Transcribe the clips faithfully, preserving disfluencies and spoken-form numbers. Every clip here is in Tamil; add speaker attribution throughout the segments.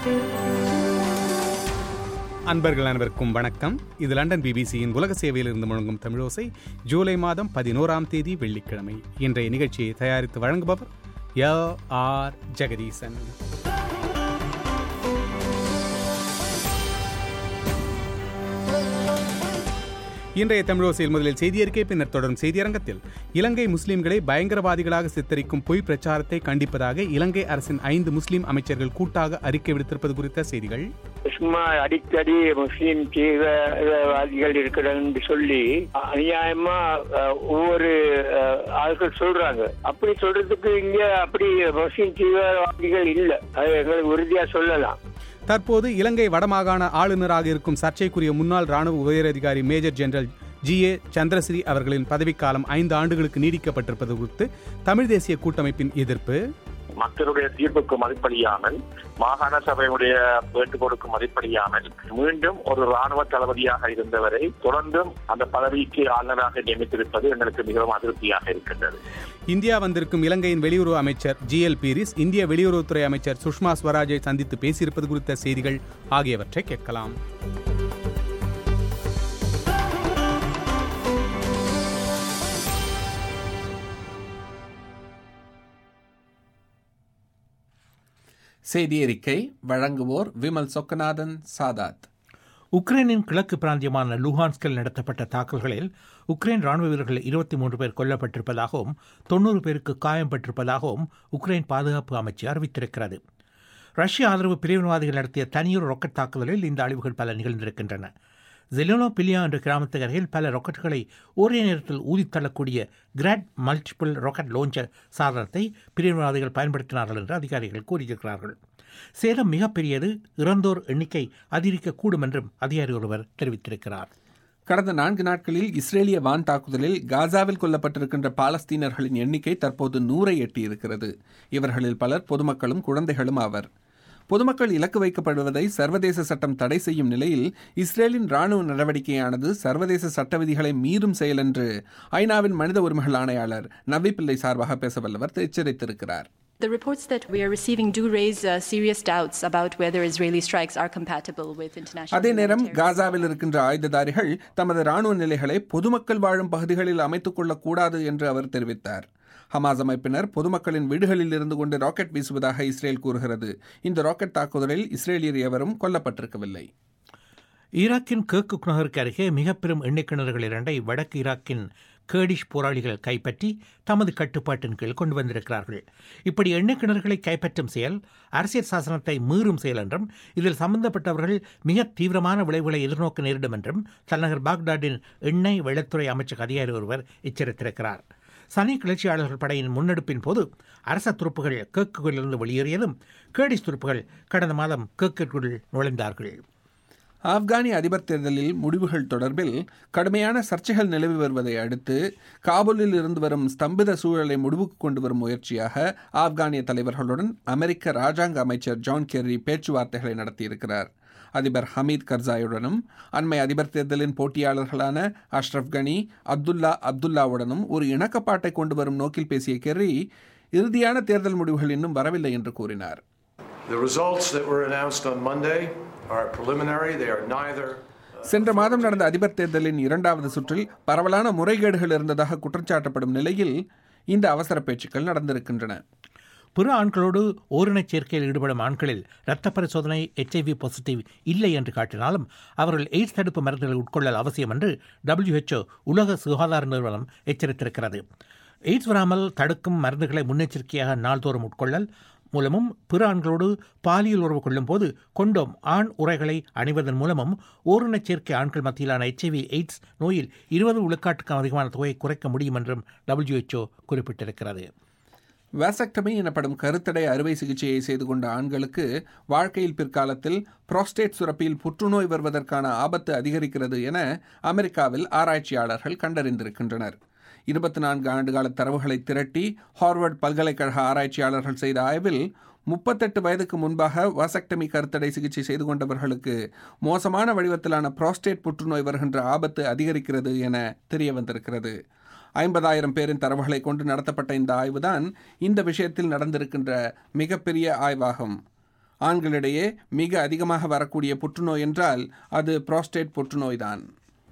Speaker 1: அன்பர்கள் அனைவருக்கும் வணக்கம். இது லண்டன் பிபிசியின் உலக சேவையில் இருந்து முழங்கும் தமிழோசை. ஜூலை மாதம் பதினோராம் தேதி வெள்ளிக்கிழமை. இன்றைய நிகழ்ச்சியை தயாரித்து வழங்குபவர் எல் ஆர் ஜெகதீசன். இன்றைய தமிழோசையில் முதலில் செய்தியறிக்கை, பின்னர் தொடரும் செய்தியரங்கத்தில் இலங்கை முஸ்லிம்களை பயங்கரவாதிகளாக சித்தரிக்கும் பொய் பிரச்சாரத்தை கண்டிப்பதாக இலங்கை அரசின் ஐந்து முஸ்லிம் அமைச்சர்கள் கூட்டாக அறிக்கை விடுத்திருப்பது குறித்த செய்திகள்.
Speaker 2: சும்மா அடிக்கடி முஸ்லிம் தீவிரவாதிகள் இருக்கிறன்னு சொல்லி அநியாயமா ஒவ்வொரு ஆட்கள் சொல்றாங்க. அப்படி சொல்றதுக்கு இங்க அப்படி முஸ்லிம் தீவிரவாதிகள் இல்ல, அது எங்களுக்கு உறுதியா சொல்லலாம்.
Speaker 1: தற்போது இலங்கை வடமாகாண ஆளுநராக இருக்கும் சர்ச்சைக்குரிய முன்னாள் ராணுவ உயரதிகாரி major general G A Chandrasiri அவர்களின் பதவிக்காலம் ஐந்து ஆண்டுகளுக்கு நீடிக்கப்பட்டிருப்பது குறித்து தமிழ் தேசிய கூட்டமைப்பின் எதிர்ப்பு.
Speaker 3: மக்களுடைய தீர்ப்புக்கு மதிப்பளியாமல், மாகாண சபையுடைய வேண்டுகோளுக்கு மதிப்பளியாமல் மீண்டும் ஒரு ராணுவ தளபதியாக இருந்தவரை தொடர்ந்தும் அந்த பதவிக்கு ஆளுநராக நியமித்திருப்பது எங்களுக்கு மிகவும் அதிருப்தியாக இருக்கின்றது.
Speaker 1: இந்தியா வந்திருக்கும் இலங்கையின் வெளியுறவு அமைச்சர் ஜி எல் பீரிஸ் இந்திய வெளியுறவுத்துறை அமைச்சர் சுஷ்மா ஸ்வராஜை சந்தித்து பேசியிருப்பது குறித்த செய்திகள் ஆகியவற்றை கேட்கலாம்.
Speaker 4: செய்தியறிக்கை வழங்குவோர் விமல் சொக்கநாதன் சாதாத்.
Speaker 5: உக்ரைனின் கிழக்கு பிராந்தியமான லுஹான்ஸ்கில் நடத்தப்பட்ட தாக்குதல்களில் உக்ரைன் ராணுவ வீரர்கள் இருபத்தி மூன்று பேர் கொல்லப்பட்டிருப்பதாகவும் தொன்னூறு பேருக்கு காயம்பட்டிருப்பதாகவும் உக்ரைன் பாதுகாப்பு அமைச்சு அறிவித்திருக்கிறது. ரஷ்ய ஆதரவு பிரிவினவாதிகள் நடத்திய தனியொரு ராக்கெட் தாக்குதலில் இந்த அழிவுகள் பல நிகழ்ந்திருக்கின்றன. ஜெலினோ பிலியா என்ற கிராமத்துக்கு அருகில் பல ராக்கெட்டுகளை ஒரே நேரத்தில் ஊதித்தள்ளக்கூடிய கிராட் மல்டிபிள் ராக்கெட் லான்ச்சர் சாதனத்தை பிரிவினவாதிகள் பயன்படுத்தினார்கள் என்று அதிகாரிகள் கூறியிருக்கிறார்கள். சேதம் மிகப்பெரியது, இறந்தோர் எண்ணிக்கை அதிகரிக்கக்கூடும் என்றும் அதிகாரி ஒருவர் தெரிவித்திருக்கிறார்.
Speaker 4: கடந்த நான்கு நாட்களில் இஸ்ரேலிய வான் தாக்குதலில் காசாவில் கொல்லப்பட்டிருக்கின்ற பாலஸ்தீனர்களின் எண்ணிக்கை தற்போது நூறை எட்டியிருக்கிறது. இவர்களில் பலர் பொதுமக்களும் குழந்தைகளும் ஆவர். பொதுமக்கள் இலக்கு வைக்கப்படுவதை சர்வதேச சட்டம் தடை செய்யும் நிலையில் இஸ்ரேலின் ராணுவ நடவடிக்கையானது சர்வதேச சட்ட விதிகளை மீறும் செயல் என்று ஐநாவின் மனித உரிமைகள் ஆணையாளர் நவி பிள்ளை சார்பாக பேசவல்லவர் எச்சரித்திருக்கிறார்.
Speaker 6: The reports that we are receiving do raise uh, serious doubts about whether Israeli strikes are compatible with international.
Speaker 4: அதே நேரம் காசாவில் இருக்கின்ற ஆயுததாரிகள் தமது ராணுவ நிலைகளை பொதுமக்கள் வாழும் பகுதிகளில் அமைத்துக் கொள்ளக்கூடாது என்று அவர் தெரிவித்தார். ஹமாஸ் அமைப்பினர் பொதுமக்களின் வீடுகளில் இருந்து கொண்டு ராக்கெட் வீசுவதாக இஸ்ரேல் கூறுகிறது. இந்த ராக்கெட் தாக்குதலில் இஸ்ரேலியர் எவரும் கொல்லப்பட்டிருக்கவில்லை.
Speaker 5: ஈராக்கின் கிர்குக் நகருக்கு அருகே மிக பெரும் எண்ணெய் கிணறுகள் இரண்டை வடக்கு ஈராக்கின் கேடிஷ் போராளிகள் கைப்பற்றி தமது கட்டுப்பாட்டின் கீழ் கொண்டு வந்திருக்கிறார்கள். இப்படி எண்ணெய் கிணறுகளை கைப்பற்றும் செயல் அரசியல் சாசனத்தை மீறும் செயல் என்றும் இதில் சம்பந்தப்பட்டவர்கள் மிக தீவிரமான விளைவுகளை எதிர்நோக்க நேரிடும் என்றும் தலைநகர் பாக்தாடின் எண்ணெய் வெள்ளத்துறை அமைச்சக அதிகாரி ஒருவர் எச்சரித்திருக்கிறார். சனி கிளர்ச்சியாளர்கள் படையின் முன்னெடுப்பின் போது அரச துருப்புகள் கிர்குக்கிலிருந்து வெளியேறியதும் கேடிஷ் துருப்புகள் கடந்த மாதம் கிர்குக்குள் நுழைந்தார்கள்.
Speaker 4: ஆப்கானி அதிபர் தேர்தலில் முடிவுகள் தொடர்பில் கடுமையான சர்ச்சைகள் நிலவி வருவதை அடுத்து காபூலில் இருந்து வரும் ஸ்தம்பித சூழலை முடிவுக்கு கொண்டு வரும் முயற்சியாக ஆப்கானிய தலைவர்களுடன் அமெரிக்க ராஜாங்க அமைச்சர் ஜான் கெர்ரி பேச்சுவார்த்தைகளை நடத்தியிருக்கிறார். அதிபர் ஹமீத் கர்சாயுடனும் அண்மை அதிபர் தேர்தலின் போட்டியாளர்களான அஷ்ரப் கனி, அப்துல்லா அப்துல்லாவுடனும் ஒரு இணக்கப்பாட்டை கொண்டு வரும் நோக்கில் பேசிய கெர்ரி இறுதியான தேர்தல் முடிவுகள் இன்னும் வரவில்லை என்று கூறினார். சென்ற மாதம் நடந்த அதிபர் தேர்தலின் இரண்டாவது சுற்றில் பரவலான முறைகேடுகள் இருந்ததாக குற்றச்சாட்டப்படும் நிலையில் இந்த அவசர பேச்சுக்கள் நடந்திருக்கின்றன.
Speaker 5: பிற ஆண்களோடு ஓரினச் சேர்க்கையில் ஈடுபடும் ஆண்களில் இரத்த பரிசோதனை எச்ஐவி பாசிட்டிவ் இல்லை என்று காட்டினாலும் அவர்கள் எய்ட்ஸ் தடுப்பு மருந்துகளை உட்கொள்ளல் அவசியம் என்று டபிள்யூஹெச்ஓ உலக சுகாதார நிறுவனம் எச்சரித்திருக்கிறது. எய்ட்ஸ் வராமல் தடுக்கும் மருந்துகளை முன்னெச்சரிக்கையாக நாள்தோறும் உட்கொள்ளல் மூலமும் பிற ஆண்களோடு பாலியல் உறவு கொள்ளும் போது கொண்டோம் ஆண் உரைகளை அணிவதன் மூலமும் ஓரினச் சேர்க்கை ஆண்கள் மத்தியிலான எச்ஐவி எய்ட்ஸ் நோயில் இருபது விழுக்காட்டுக்கும் அதிகமான தொகையை குறைக்க முடியும் என்றும் டபிள்யூஹெச்ஓ குறிப்பிட்டிருக்கிறது.
Speaker 4: வாசக்டமி எனப்படும் கருத்தடை அறுவை சிகிச்சையை செய்து கொண்ட ஆண்களுக்கு வாழ்க்கையில் பிற்காலத்தில் புரோஸ்டேட் சுரப்பியில் புற்றுநோய் வருவதற்கான ஆபத்து அதிகரிக்கிறது என அமெரிக்காவில் ஆராய்ச்சியாளர்கள் கண்டறிந்திருக்கின்றனர். இருபத்தி நான்கு ஆண்டுகால தரவுகளை திரட்டி ஹார்வர்ட் பல்கலைக்கழக ஆராய்ச்சியாளர்கள் செய்த ஆய்வில் முப்பத்தெட்டு வயதுக்கு முன்பாக வாசக்டமி கருத்தடை சிகிச்சை செய்து கொண்டவர்களுக்கு மோசமான வடிவத்திலான புரோஸ்டேட் புற்றுநோய் வருகின்ற ஆபத்து அதிகரிக்கிறது என தெரிய வந்திருக்கிறது. ஐம்பதாயிரம் பேரின் தரவுகளை கொண்டு நடத்தப்பட்ட இந்த ஆய்வுதான் இந்த விஷயத்தில் நடந்திருக்கின்ற மிகப்பெரிய ஆய்வாகும். ஆண்களிடையே மிக அதிகமாக வரக்கூடிய புற்றுநோய் என்றால் அது புரோஸ்டேட் புற்றுநோய்தான்.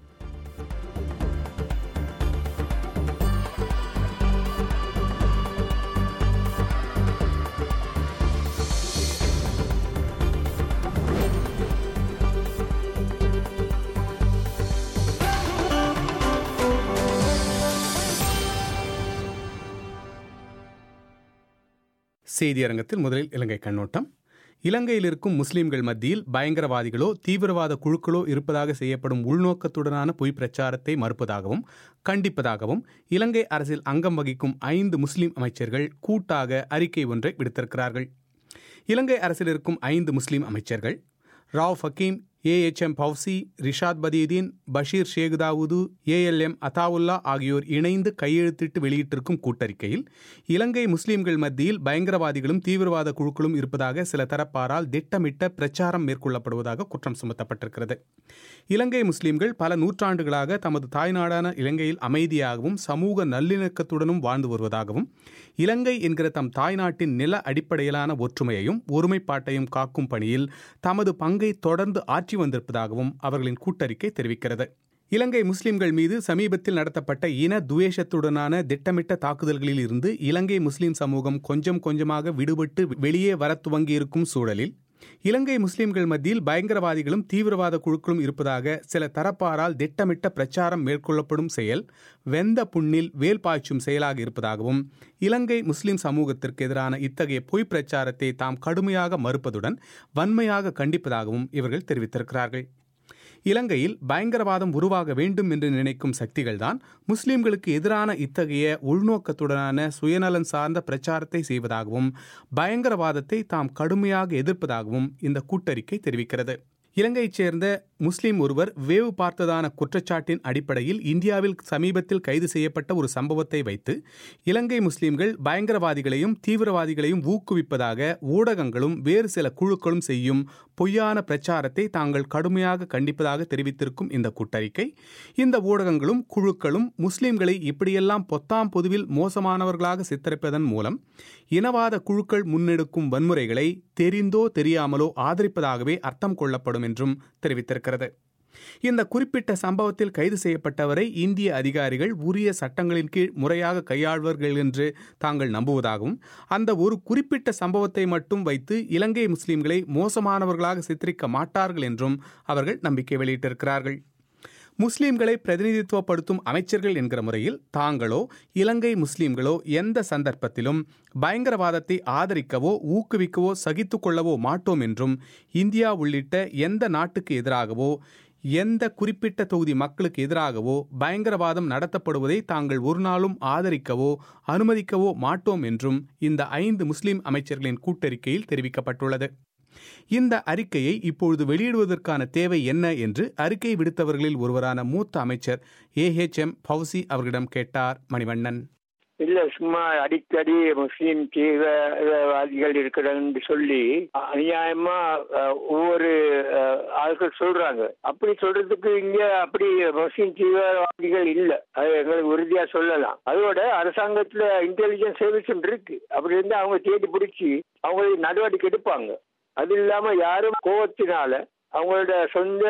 Speaker 1: செய்தியரங்கத்தில் முதலில் இலங்கை கண்ணோட்டம். இலங்கையில் இருக்கும் முஸ்லிம்கள் மத்தியில் பயங்கரவாதிகளோ தீவிரவாத குழுக்களோ இருப்பதாக செய்யப்படும் உள்நோக்கத்துடனான பொய் பிரச்சாரத்தை மறுப்பதாகவும் கண்டிப்பதாகவும் இலங்கை அரசில் அங்கம் வகிக்கும் ஐந்து முஸ்லிம் அமைச்சர்கள் கூட்டாக அறிக்கை ஒன்றை விடுத்திருக்கிறார்கள். இலங்கை அரசில் இருக்கும் ஐந்து முஸ்லிம் அமைச்சர்கள் Rauff Hakeem, A H M Fowzie, Rishad Bathiudeen, Basheer Segudawood, A L M Athaullah ஆகியோர் இணைந்து கையெழுத்திட்டு வெளியிட்டிருக்கும் கூட்டறிக்கையில் இலங்கை முஸ்லிம்கள் மத்தியில் பயங்கரவாதிகளும் தீவிரவாத குழுக்களும் இருப்பதாக சில தரப்பாரால் திட்டமிட்ட பிரச்சாரம் மேற்கொள்ளப்படுவதாக குற்றம் சுமத்தப்பட்டிருக்கிறது. இலங்கை முஸ்லிம்கள் பல நூற்றாண்டுகளாக தமது தாய்நாடான இலங்கையில் அமைதியாகவும் சமூக நல்லிணக்கத்துடனும் வாழ்ந்து வருவதாகவும் இலங்கை என்கிற தம் தாய்நாட்டின் நில அடிப்படையிலான ஒற்றுமையையும் ஒருமைப்பாட்டையும் காக்கும் பணியில் தமது பங்கை தொடர்ந்து ஆற்றி வந்திருப்பதாகவும் அவர்களின் கூட்டறிக்கை தெரிவிக்கிறது. இலங்கை முஸ்லிம்கள் மீது சமீபத்தில் நடத்தப்பட்ட இன துவேஷத்துடனான திட்டமிட்ட தாக்குதல்களில் இருந்து இலங்கை முஸ்லிம் சமூகம் கொஞ்சம் கொஞ்சமாக விடுபட்டு வெளியே வர துவங்கியிருக்கும் சூழலில் இலங்கை முஸ்லிம்கள் மத்தியில் பயங்கரவாதிகளும் தீவிரவாத குழுக்களும் இருப்பதாக சில தரப்பாரால் திட்டமிட்ட பிரச்சாரம் மேற்கொள்ளப்படும் செயல் வெந்த புண்ணில் வேல் பாய்ச்சும் செயலாக இருப்பதாகவும் இலங்கை முஸ்லிம் சமூகத்திற்கு எதிரான இத்தகைய பொய் பிரச்சாரத்தை தாம் கடுமையாக மறுப்பதுடன் வன்மையாக கண்டிப்பதாகவும் இவர்கள் தெரிவித்திருக்கிறார்கள். இலங்கையில் பயங்கரவாதம் உருவாக வேண்டும் என்று நினைக்கும் சக்திகள்தான் முஸ்லிம்களுக்கு எதிரான இத்தகைய உள்நோக்கத்துடனான சுயநலன் சார்ந்த பிரச்சாரத்தை செய்வதாகவும் பயங்கரவாதத்தை தாம் கடுமையாக எதிர்ப்பதாகவும் இந்த கூட்டறிக்கை தெரிவிக்கிறது. இலங்கையைச் சேர்ந்த முஸ்லிம் ஒருவர் வேவு பார்த்ததான குற்றச்சாட்டின் அடிப்படையில் இந்தியாவில் சமீபத்தில் கைது செய்யப்பட்ட ஒரு சம்பவத்தை வைத்து இலங்கை முஸ்லிம்கள் பயங்கரவாதிகளையும் தீவிரவாதிகளையும் ஊக்குவிப்பதாக ஊடகங்களும் வேறு சில குழுக்களும் செய்யும் பொய்யான பிரச்சாரத்தை தாங்கள் கடுமையாக கண்டிப்பதாக தெரிவித்திருக்கும் இந்த கூட்டறிக்கை, இந்த ஊடகங்களும் குழுக்களும் முஸ்லிம்களை இப்படியெல்லாம் பொத்தாம் பொதுவில் மோசமானவர்களாக சித்தரிப்பதன் மூலம் இனவாத குழுக்கள் முன்னெடுக்கும் வன்முறைகளை தெரிந்தோ தெரியாமலோ ஆதரிப்பதாகவே அர்த்தம் கொள்ளப்படும் என்றும் தெரிவித்திருக்கிறது. இந்த குறிப்பிட்ட சம்பவத்தில் கைது செய்யப்பட்டவரை இந்திய அதிகாரிகள் உரிய சட்டங்களின் கீழ் முறையாக கையாள்வார்கள் என்று தாங்கள் நம்புவதாகவும் அந்த ஒரு குறிப்பிட்ட சம்பவத்தை மட்டும் வைத்து இலங்கை முஸ்லிம்களை மோசமானவர்களாக சித்தரிக்க மாட்டார்கள் என்றும் அவர்கள் நம்பிக்கை வெளியிட்டிருக்கிறார்கள். முஸ்லிம்களை பிரதிநிதித்துவப்படுத்தும் அமைச்சர்கள் என்கிற முறையில் தாங்களோ இலங்கை முஸ்லிம்களோ எந்த சந்தர்ப்பத்திலும் பயங்கரவாதத்தை ஆதரிக்கவோ ஊக்குவிக்கவோ சகித்து கொள்ளவோ மாட்டோம் என்றும் இந்தியா உள்ளிட்ட எந்த நாட்டுக்கு எதிராகவோ எந்த குறிப்பிட்ட தொகுதி மக்களுக்கு எதிராகவோ பயங்கரவாதம் நடத்தப்படுவதை தாங்கள் ஒரு நாளும் ஆதரிக்கவோ அனுமதிக்கவோ மாட்டோம் என்றும் இந்த ஐந்து முஸ்லிம் அமைச்சர்களின் கூட்டறிக்கையில் தெரிவிக்கப்பட்டுள்ளது. இந்த அறிக்கையை இப்பொழுது வெளியிடுவதற்கான தேவை என்ன என்று அறிக்கை விடுத்தவர்களில் ஒருவரான மூத்த அமைச்சர் ஏ எச் எம் பவ்சி அவர்களிடம் கேட்டார் மணிவண்ணன்.
Speaker 2: இல்ல, சும்மா அடிக்கடி முஸ்லீம் தீவிரவாதிகள் இருக்கிறன்னு சொல்லி அநியாயமா ஒவ்வொரு ஆட்கள் சொல்றாங்க. அப்படி சொல்றதுக்கு இங்க அப்படி முஸ்லீம் தீவிரவாதிகள் இல்ல, அது எங்களுக்கு உறுதியா சொல்லலாம். அதோட அரசாங்கத்துல இன்டெலிஜென்ஸ் சர்வீஸ் இருக்கு, அப்படி இருந்து அவங்க தேடி பிடிச்சி அவங்களுக்கு நடவடிக்கை எடுப்பாங்க. அது இல்லாம யாரும் கோபத்தினால அவங்களோட சொந்த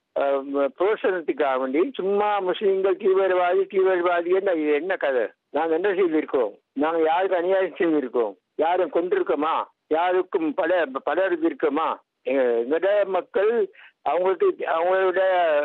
Speaker 2: புரோசனத்துக்காக வேண்டி சும்மா முஸ்லீம்கள் தீவிரவாதி தீவிரவாதி என்ன கதை? நாங்க என்ன செய்திருக்கோம்? நாங்க யாருக்கு அநியாயம் செய்திருக்கோம்? யாரும் கொண்டிருக்கோமா? யாருக்கும் பட படம் இருக்கோமா? எங்கட மக்கள் அவங்களுக்கு அவங்களோட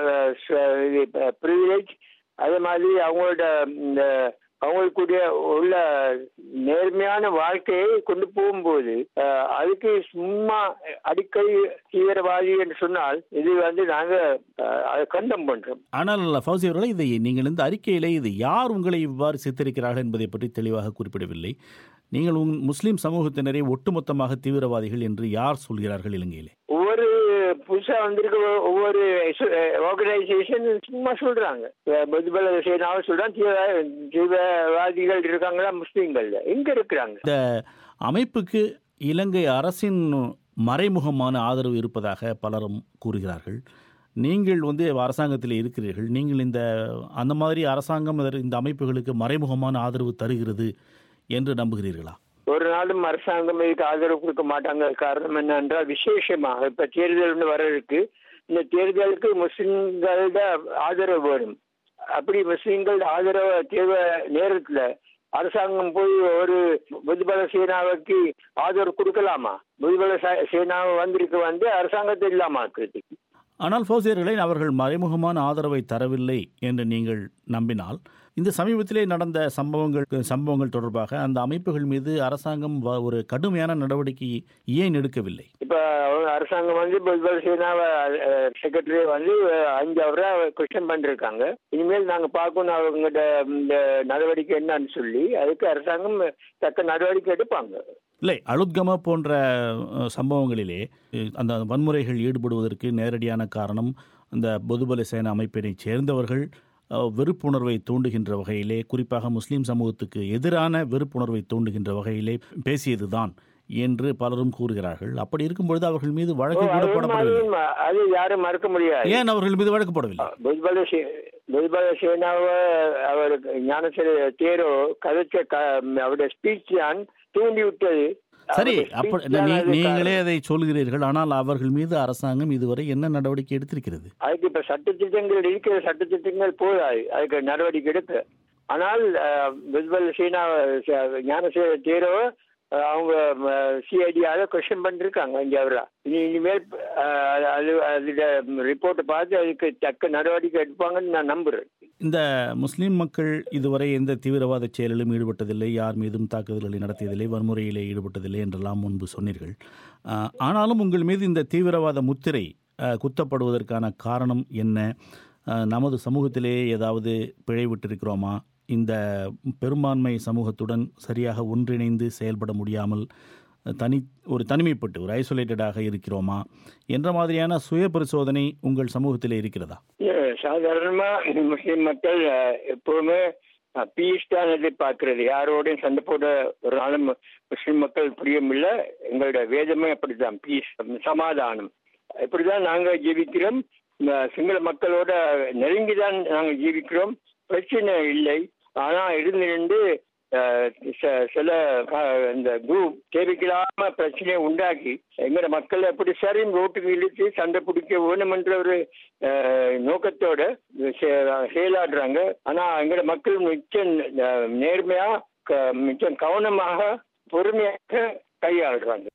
Speaker 2: ப்ரிவிலேஜ், அதே மாதிரி அவங்களோட அவங்களுக்குடைய உள்ள நேர்மையான வாழ்க்கையை கொண்டு போகும்போது அதுக்கு சும்மா அடிக்கடி தீவிரவாதி என்று சொன்னால் இது வந்து நாங்க அதை கண்டம் பண்றோம்.
Speaker 7: ஆனால் ஃபௌசி அவர்களே, இதை நீங்கள் இந்த அறிக்கையிலே இது யார் உங்களை இவ்வாறு சித்தரிக்கிறார்கள் என்பதை பற்றி தெளிவாக குறிப்பிடவில்லை. நீங்கள் முஸ்லிம் சமூகத்தினரை ஒட்டுமொத்தமாக தீவிரவாதிகள் என்று யார் சொல்கிறார்கள் இலங்கையிலே?
Speaker 2: ஒவ்வொரு புதுசா வந்திருக்க ஒவ்வொரு ஆர்கனைசேஷன் சும்மா சொல்றாங்க, சொல்றாங்க தீவிரவாதிகள் இருக்காங்களா முஸ்லீம்கள் எங்க இருக்கிறாங்க?
Speaker 7: இந்த அமைப்புக்கு இலங்கை அரசின் மறைமுகமான ஆதரவு இருப்பதாக பலரும் கூறுகிறார்கள். நீங்கள் வந்து அரசாங்கத்தில் இருக்கிறீர்கள், நீங்கள் இந்த அந்த மாதிரி அரசாங்கம் இந்த அமைப்புகளுக்கு மறைமுகமான ஆதரவு தருகிறது என்று நம்புகிறீர்களா?
Speaker 2: ஒரு நாளும் அரசாங்கம் இதுக்கு ஆதரவு கொடுக்க மாட்டாங்க. காரணம் என்னென்றால் விசேஷமாக இப்ப தேர்தல் வர இருக்கு. இந்த தேர்தலுக்கு முஸ்லிம்களோட ஆதரவு வேணும். அப்படி முஸ்லிம்கள் ஆதரவு தேவை நேரத்துல அரசாங்கம் போய் ஒரு புதுபல சேனாவுக்கு ஆதரவு கொடுக்கலாமா? புதுபல சேனாவை வந்திருக்கு வந்து அரசாங்கத்தை இல்லாம இருக்கிறதுக்கு.
Speaker 7: ஆனால் ஃபௌசியர்களை அவர்கள் மறைமுகமான ஆதரவை தரவில்லை என்று நீங்கள் நம்பினால், இந்த சமீபத்திலே நடந்த சம்பவங்கள் சம்பவங்கள் தொடர்பாக அந்த அமைப்புகள் மீது அரசாங்கம் ஒரு கடுமையான நடவடிக்கை ஏன் எடுக்கவில்லை?
Speaker 2: இப்ப அரசாங்கம் வந்து புதுபல சேனாவை செக்ரட்டரி வந்து அஞ்சு அவரா கொஸ்டின் பண்ணிருக்காங்க. இனிமேல் நாங்க பார்க்கணும் அவங்ககிட்ட இந்த நடவடிக்கை என்னன்னு சொல்லி, அதுக்கு அரசாங்கம் தக்க நடவடிக்கை எடுப்பாங்க.
Speaker 7: இல்லை, அலுத்கம போன்ற சம்பவங்களிலே அந்த வன்முறைகள் ஈடுபடுவதற்கு நேரடியான காரணம் அந்த பொதுபல சேனா அமைப்பினை சேர்ந்தவர்கள் வெறுப்புணர்வை தூண்டுகின்ற வகையிலே, குறிப்பாக முஸ்லீம் சமூகத்துக்கு எதிரான வெறுப்புணர்வை தூண்டுகின்ற வகையிலே பேசியதுதான் என்று பலரும் கூறுகிறார்கள். அப்படி இருக்கும்பொழுது அவர்கள் மீது வழக்கு கூட போடப்படவில்லை.
Speaker 2: அது யாரும் மறுக்க முடியாது.
Speaker 7: ஏன் அவர்கள் மீது வழக்கு போடவில்லை?
Speaker 2: புதுபல சேனாவை அவர் ஞானசேர தேரோ கதைச்ச அவருடைய ஸ்பீச் தான் தூண்டி விட்டது.
Speaker 7: சரி, அப்ப நீங்களே அதை சொல்கிறீர்கள். ஆனால் அவர்கள் மீது அரசாங்கம் இதுவரை என்ன நடவடிக்கை எடுத்திருக்கிறது?
Speaker 2: அதுக்கு இப்ப சட்டத்திட்டங்கள் இருக்கிற சட்டத்திட்டங்கள் போதாது அதுக்கு நடவடிக்கை எடுக்க. ஆனால் புதுபல சேனா ஞானசேர தேரோ அவங்க சிஐடியால கொஸ்டின் பண்ணிருக்காங்க அஞ்சு அவரா. இனி இனிமேல் அது அதுல ரிப்போர்ட்டை பார்த்து அதுக்கு தக்க நடவடிக்கை எடுப்பாங்கன்னு நான் நம்புறேன்.
Speaker 7: இந்த முஸ்லீம் மக்கள் இதுவரை எந்த தீவிரவாத செயலிலும் ஈடுபட்டதில்லை, யார் மீதும் தாக்குதல்களை நடத்தியதில்லை, வன்முறையிலே ஈடுபட்டதில்லை என்றெல்லாம் முன்பு சொன்னீர்கள். ஆனாலும் உங்கள் மீது இந்த தீவிரவாத முத்திரை குத்தப்படுவதற்கான காரணம் என்ன? நமது சமூகத்திலே ஏதாவது பிழை விட்டிருக்கிறோமா? இந்த பெரும்பான்மை சமூகத்துடன் சரியாக ஒன்றிணைந்து செயல்பட முடியாமல் தனி ஒரு தனிமைப்பட்டு ஒரு ஐசோலேட்டடாக இருக்கிறோமா என்ற மாதிரியான சுய பரிசோதனை உங்கள் சமூகத்திலே இருக்கிறதா?
Speaker 2: சாதாரணமா முஸ்லிம் மக்கள் எப்பவுமே பீஸ் தான் எதிர்பார்க்கிறது. யாரோடையும் சண்டை போட ஒரு நாளும் முஸ்லிம் மக்கள் புரியமில்லை. எங்களோட வேதமே அப்படித்தான், பீஸ், சமாதானம். இப்படிதான் நாங்க ஜீவிக்கிறோம். சிங்கள மக்களோட நெருங்கிதான் நாங்க ஜீவிக்கிறோம். பிரச்சனை இல்லை. ஆனா இருந்து சில இந்த குரூப் தேவைக்கில்லாம பிரச்சனையை உண்டாக்கி எங்கட மக்களை எப்படி சரி ரோட்டுக்கு இழுத்து சண்டை பிடிக்க வேணும் என்ற ஒரு நோக்கத்தோட செயலாடுறாங்க. ஆனா எங்கட மக்கள் மிச்சம் நேர்மையா மிச்சம் கவனமாக பொறுமையாக கையாளுறாங்க.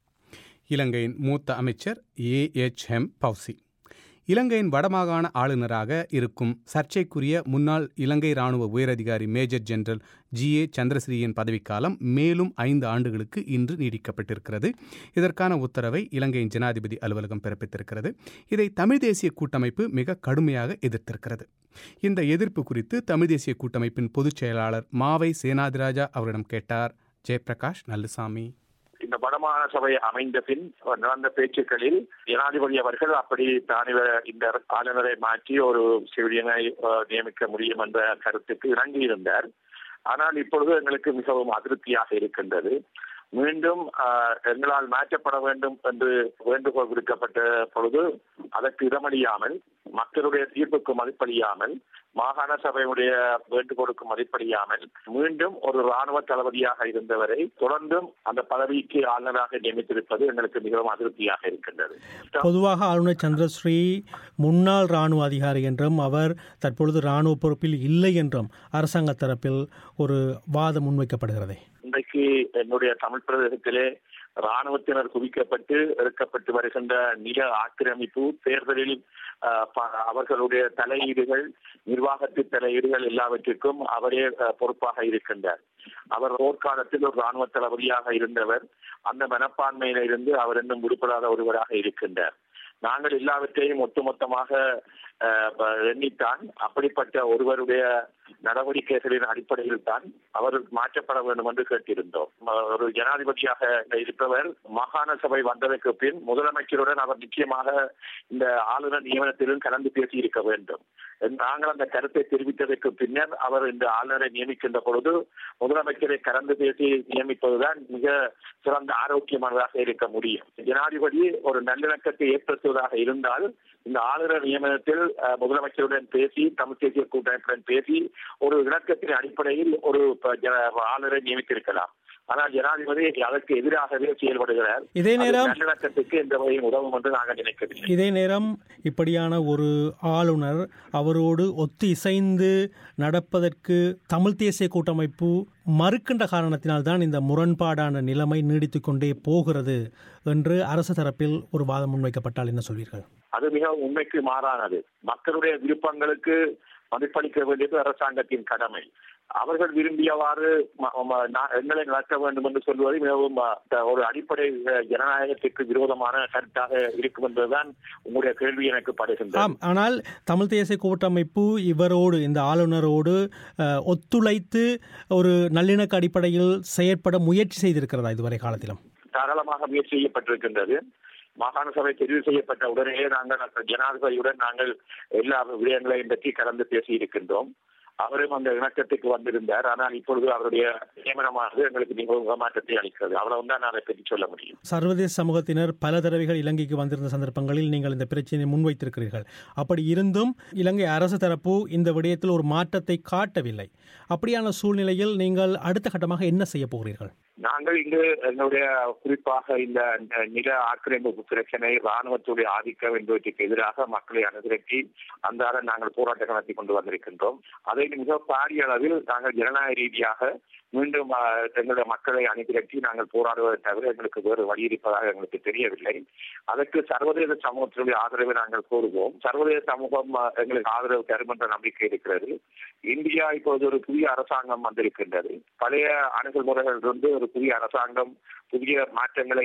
Speaker 1: இலங்கையின் மூத்த அமைச்சர் ஏ எச் எம் பௌசி. இலங்கையின் வடமாகாண ஆளுநராக இருக்கும் சர்ச்சைக்குரிய முன்னாள் இலங்கை இராணுவ உயரதிகாரி மேஜர் ஜெனரல் ஜி ஏ சந்திரஸ்ரீயின் பதவிக்காலம் மேலும் ஐந்து ஆண்டுகளுக்கு இன்று நீடிக்கப்பட்டிருக்கிறது. இதற்கான உத்தரவை இலங்கையின் ஜனாதிபதி அலுவலகம் பிறப்பித்திருக்கிறது. இதை தமிழ் தேசிய கூட்டமைப்பு மிக கடுமையாக எதிர்த்திருக்கிறது. இந்த எதிர்ப்பு குறித்து தமிழ் தேசிய கூட்டமைப்பின் பொதுச் செயலாளர் மாவை சேனாதிராஜா அவரிடம் கேட்டார் ஜெயபிரகாஷ் நல்லுசாமி.
Speaker 3: இந்த வடமாகாண சபை அமைந்த பின் நடந்த பேச்சுக்களில் ஜனாதிபதி அவர்கள் அப்படி தானே இந்த ஆளுநரை மாற்றி ஒரு சிவிலியனை நியமிக்க முடியும் என்ற கருத்துக்கு இணங்கியிருந்தார். ஆனால் இப்பொழுது எங்களுக்கு மிகவும் அதிருப்தியாக இருக்கின்றது. மீண்டும் எங்களால் மாற்றப்பட வேண்டும் என்று வேண்டுகோள் விடுக்கப்பட்ட பொழுது அதற்கு இடமளியாமல், மக்களுடைய தீர்ப்புக்கு மதிப்பளியாமல், மாகாண சபையுடைய வேண்டுகோளுக்கு மதிப்பளியாமல் மீண்டும் ஒரு ராணுவ தளபதியாக இருந்தவரை தொடர்ந்தும் அந்த பதவிக்கு ஆளுநராக நியமித்திருப்பது எங்களுக்கு மிகவும் அதிருப்தியாக இருக்கின்றது.
Speaker 8: பொதுவாக ஆளுநர் சந்திரஸ்ரீ முன்னாள் ராணுவ அதிகாரி என்றும் அவர் தற்பொழுது ராணுவ பொறுப்பில் இல்லை என்றும் அரசாங்க தரப்பில் ஒரு வாதம் முன்வைக்கப்படுகிறது.
Speaker 3: இன்றைக்கு என்னுடைய தமிழ் பிரதேசத்திலே ராணுவத்தினர் குவிக்கப்பட்டு எடுக்கப்பட்டு வருகின்ற நில ஆக்கிரமிப்பு, தேர்தலில் அவர்களுடைய தலையீடுகள், நிர்வாகத்து தலையீடுகள் எல்லாவற்றிற்கும் அவரே பொறுப்பாக இருக்கின்றார். அவர் போர்க்காலத்தில் ஒரு ராணுவ தளபதியாக இருந்தவர். அந்த மனப்பான்மையில இருந்து அவர் இன்னும் விடுபடாத ஒருவராக இருக்கின்றார். நாங்கள் எல்லாவற்றையும் ஒட்டுமொத்தமாக எண்ணித்தான் அப்படிப்பட்ட ஒருவருடைய நடவடிக்கைகளின் அடிப்படையில் தான் அவர் மாற்றப்பட வேண்டும் என்று கேட்டிருந்தோம். ஒரு ஜனாதிபதியாக இருப்பவர் மாகாண சபை வந்ததற்கு பின் முதலமைச்சருடன் அவர் நிச்சயமாக இந்த ஆளுநர் நியமனத்திலும் கலந்து பேசி இருக்க வேண்டும். நாங்கள் அந்த கருத்தை தெரிவித்ததற்கு பின்னர் அவர் இந்த ஆளுநரை நியமிக்கின்ற பொழுது முதலமைச்சரை கலந்து பேசி நியமிப்பதுதான் மிக சிறந்த ஆரோக்கியமானதாக இருக்க முடியும். ஜனாதிபதி ஒரு நல்லிணக்கத்தை ஏற்படுத்துவதாக இருந்தால் இந்த ஆளுநர் நியமனத்தில் முதலமைச்சருடன் பேசி, தமிழ் தேசிய கூட்டமைப்புடன் பேசி ஒரு இணக்கத்தின் அடிப்படையில் ஒரு ஆளுநரை நியமித்திருக்கலாம். ஆனால் ஜனாதிபதி அதற்கு எதிராகவே செயல்படுகிறார்.
Speaker 8: இதே நேரம்
Speaker 3: நல்லிணக்கத்துக்கு எந்த வகையும் உதவும் என்று நாங்கள் நினைக்கவில்லை.
Speaker 8: இதே நேரம் இப்படியான ஒரு ஆளுநர் அவரோடு ஒத்து இசைந்து நடப்பதற்கு தமிழ் தேசிய கூட்டமைப்பு மறுக்கின்ற காரணத்தினால்தான் இந்த முரண்பாடான நிலைமை நீடித்துக் கொண்டே போகிறது என்று அரசு தரப்பில் ஒரு வாதம் முன்வைக்கப்பட்டால் என்ன சொல்வீர்கள்?
Speaker 3: அது மிகவும் உண்மைக்கு மாறானது. மக்களுடைய விருப்பங்களுக்கு மதிப்பளிக்க வேண்டியது அரசாங்கத்தின் கடமை. அவர்கள் விரும்பியவாறு எங்களை நடக்க வேண்டும் என்று சொல்வது மிகவும் ஒரு அடிப்படை ஜனநாயகத்திற்கு விரோதமான கருத்தாக இருக்கும் என்பதுதான் உங்களுடைய கேள்வி எனக்கு படுகின்றது.
Speaker 8: ஆனால் தமிழ் தேசிய கூட்டமைப்பு இவரோடு இந்த ஆளுநரோடு ஒத்துழைத்து ஒரு நல்லிணக்க அடிப்படையில் செயற்பட முயற்சி செய்திருக்கிறதா இதுவரை காலத்திலும்?
Speaker 3: தாராளமாக முயற்சி செய்யப்பட்டிருக்கின்றது. மாகாண சபை தெரிவு செய்யப்பட்ட உடனே நாங்கள் ஜனாதிபதியுடன் நாங்கள் எல்லா விடயங்களையும் பற்றி கலந்து பேசி இருக்கின்றோம். அவரும் அந்த இணக்கத்துக்கு வந்திருந்தார். ஆனால் இப்பொழுது அவருடைய நியமனமானது எங்களுக்கு மிகவும் ஏமாற்றத்தை அளிக்கிறது. அவ்வளவுதான் நான் அதை பற்றி சொல்ல முடியும்.
Speaker 8: சர்வதேச சமூகத்தினர் பல தடவைகள் இலங்கைக்கு வந்திருந்த சந்தர்ப்பங்களில் நீங்கள் இந்த பிரச்சனையை முன்வைத்திருக்கிறீர்கள். அப்படி இருந்தும் இலங்கை அரசு தரப்பு இந்த விடயத்தில் ஒரு மாற்றத்தை காட்டவில்லை. அப்படியான சூழ்நிலையில் நீங்கள் அடுத்த கட்டமாக என்ன செய்ய போகிறீர்கள்?
Speaker 3: நாங்கள் இங்கு எங்களுடைய குறிப்பாக இந்த நில ஆக்கிரமிப்பு பிரச்சனை, ராணுவத்துடைய ஆதிக்கம் என்பவற்றுக்கு எதிராக மக்களை அணுதிரட்டி அந்த நாங்கள் போராட்டம் நடத்தி கொண்டு வந்திருக்கின்றோம். அதை மிக பாரிய அளவில் நாங்கள் ஜனநாயக ரீதியாக மீண்டும் எங்களுடைய மக்களை அணிதிரட்டி நாங்கள் போராடுவதை தவிர எங்களுக்கு வேறு வழி இருப்பதாக எங்களுக்கு தெரியவில்லை. அதற்கு சர்வதேச சமூகத்தினுடைய ஆதரவை நாங்கள் கோருவோம். சர்வதேச சமூகம் எங்களுக்கு ஆதரவு தரும் என்ற நம்பிக்கை இருக்கிறது. இந்தியா இப்போது ஒரு புதிய அரசாங்கம் வந்திருக்கின்றது. பழைய அணுகல் முறைகளிலிருந்து ஒரு புதிய அரசாங்கம் புதிய மாற்றங்களை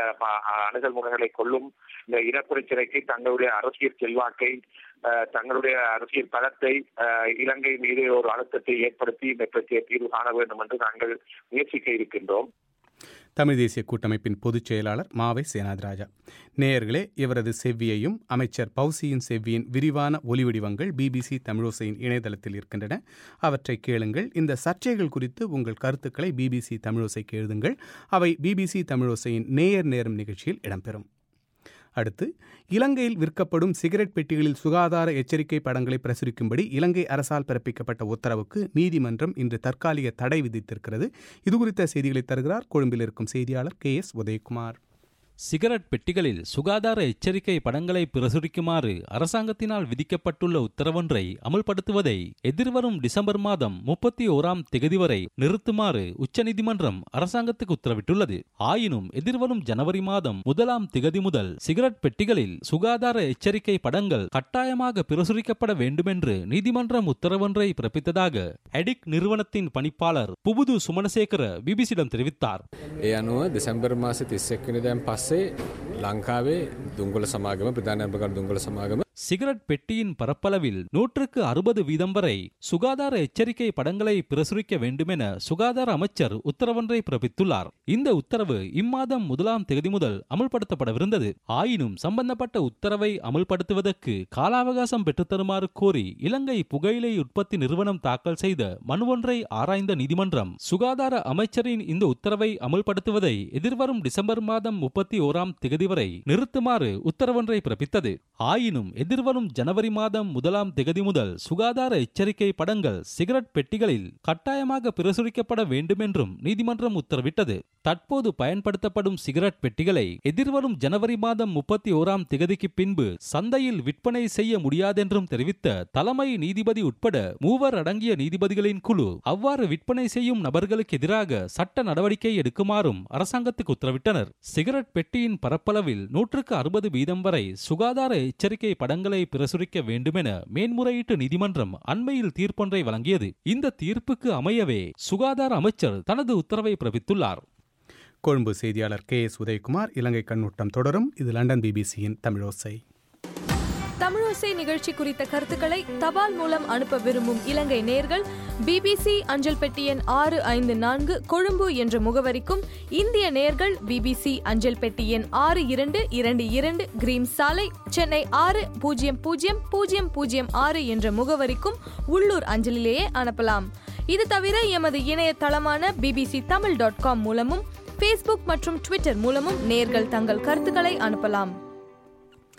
Speaker 3: அணுகல் முறைகளை கொள்ளும். இந்த இனப்பிரச்சனைக்கு தங்களுடைய அரசியல் செல்வாக்கை, தங்களுடைய அரசியல் பலத்தை இலங்கை மீது ஒரு அழுத்தத்தை ஏற்படுத்தி இந்த பிரச்சனையை தீர்வு காண வேண்டும் என்று நாங்கள் முயற்சிக்க இருக்கின்றோம்.
Speaker 1: தமிழ் தேசிய கூட்டமைப்பின் பொதுச் செயலாளர் மாவை சேனாதிராஜா. நேயர்களே, இவரது செவ்வியையும் அமைச்சர் பௌசியின் செவ்வியின் விரிவான ஒலிவடிவங்கள் பிபிசி தமிழோசையின் இணையதளத்தில் இருக்கின்றன. அவற்றை கேளுங்கள். இந்த சர்ச்சைகள் குறித்து உங்கள் கருத்துக்களை பிபிசி தமிழோசைக்கு எழுதுங்கள். அவை பிபிசி தமிழோசையின் நேயர் நேரம் நிகழ்ச்சியில் இடம்பெறும். அடுத்து, இலங்கையில் விற்கப்படும் சிகரெட் பெட்டிகளில் சுகாதார எச்சரிக்கை படங்களை பிரசுரிக்கும்படி இலங்கை அரசால் பிறப்பிக்கப்பட்ட உத்தரவுக்கு நீதிமன்றம் இன்று தற்காலிக தடை விதித்திருக்கிறது. இதுகுறித்த செய்திகளை தருகிறார் கொழும்பில் இருக்கும் செய்தியாளர் கே எஸ் உதயகுமார்.
Speaker 9: சிகரெட் பெட்டிகளில் சுகாதார எச்சரிக்கை படங்களை பிரசுரிக்குமாறு அரசாங்கத்தினால் விதிக்கப்பட்டுள்ள உத்தரவொன்றை அமல்படுத்துவதை எதிர்வரும் டிசம்பர் மாதம் முப்பத்தி ஓராம் திகதி வரை நிறுத்துமாறு உச்சநீதிமன்றம் அரசாங்கத்துக்கு உத்தரவிட்டுள்ளது. ஆயினும் எதிர்வரும் ஜனவரி மாதம் முதலாம் திகதி முதல் சிகரெட் பெட்டிகளில் சுகாதார எச்சரிக்கை படங்கள் கட்டாயமாக பிரசுரிக்கப்பட வேண்டுமென்று நீதிமன்றம் உத்தரவொன்றை பிறப்பித்ததாக எடிக் நிறுவனத்தின் பணிப்பாளர் புபுது சுமனசேகர பிபிசியிடம் தெரிவித்தார்.
Speaker 10: டிசம்பர் மாச லங்காவே துங்குல சமாகம பிரதான துங்குல சமாகம
Speaker 9: சிகரெட் பெட்டியின் பரப்பளவில் நூற்றுக்கு அறுபது வீதம் வரை சுகாதார எச்சரிக்கை படங்களை பிரசுரிக்க வேண்டுமென சுகாதார அமைச்சர் உத்தரவொன்றை பிறப்பித்துள்ளார். இந்த உத்தரவு இம்மாதம் முதலாம் தேதி முதல் அமல்படுத்தப்படவிருந்தது. ஆயினும் சம்பந்தப்பட்ட உத்தரவை அமல்படுத்துவதற்கு கால அவகாசம் பெற்றுத்தருமாறு கோரி இலங்கை புகையிலை உற்பத்தி நிறுவனம் தாக்கல் செய்த மனுவொன்றை ஆராய்ந்த நீதிமன்றம் சுகாதார அமைச்சரின் இந்த உத்தரவை அமல்படுத்துவதை எதிர்வரும் டிசம்பர் மாதம் முப்பத்தி ஓராம் திகதி வரை நிறுத்துமாறு உத்தரவொன்றை பிறப்பித்தது. ஆயினும் எதிர்வரும் ஜனவரி மாதம் முதலாம் திகதி முதல் சுகாதார எச்சரிக்கை படங்கள் சிகரெட் பெட்டிகளில் கட்டாயமாக பிரசுரிக்கப்பட வேண்டும் என்றும் நீதிமன்றம் உத்தரவிட்டது. தற்போது பயன்படுத்தப்படும் சிகரெட் பெட்டிகளை எதிர்வரும் ஜனவரி மாதம் முப்பத்தி ஓராம் திகதிக்கு பின்பு சந்தையில் விற்பனை செய்ய முடியாதென்றும் தெரிவித்த தலைமை நீதிபதி உட்பட மூவர் அடங்கிய நீதிபதிகளின் குழு அவ்வாறு விற்பனை செய்யும் நபர்களுக்கு எதிராக சட்ட நடவடிக்கை எடுக்குமாறும் அரசாங்கத்துக்கு உத்தரவிட்டனர். சிகரெட் பெட்டியின் பரப்பளவில் நூற்றுக்கு அறுபது வீதம் வரை சுகாதார எச்சரிக்கை படங்களை பிரசுரிக்க வேண்டுமென மேன்முறையீட்டு நீதிமன்றம் அண்மையில் தீர்ப்பொன்றை வழங்கியது. இந்த தீர்ப்புக்கு அமையவே சுகாதார அமைச்சர் தனது உத்தரவை பிறப்பித்துள்ளார்.
Speaker 1: கொழும்பு செய்தியாளர் கே எஸ் உதயகுமார். இலங்கை கண்ணோட்டம் தொடரும். இது லண்டன் பிபிசியின் தமிழோசை.
Speaker 11: தமிழோசை நிகழ்ச்சி குறித்த கருத்துக்களை தபால் மூலம் அனுப்ப விரும்பும் இலங்கை நேயர்கள் பிபிசி அஞ்சல் பெட்டி எண் ஆறு ஐந்து நான்கு கொழும்பு என்ற முகவரிக்கும், இந்திய நேயர்கள் பிபிசி அஞ்சல் பெட்டி எண் ஆறு இரண்டு இரண்டு இரண்டு கிரீம் சாலை, சென்னை ஆறு பூஜ்ஜியம் பூஜ்ஜியம் பூஜ்ஜியம் பூஜ்ஜியம் ஆறு என்ற முகவரிக்கும் உள்ளூர் அஞ்சலிலேயே அனுப்பலாம். இது தவிர எமது இணையதளமான பிபிசி தமிழ் டாட் காம் மூலமும் ஃபேஸ்புக் மற்றும் ட்விட்டர் மூலமும் நேயர்கள் தங்கள் கருத்துக்களை அனுப்பலாம்.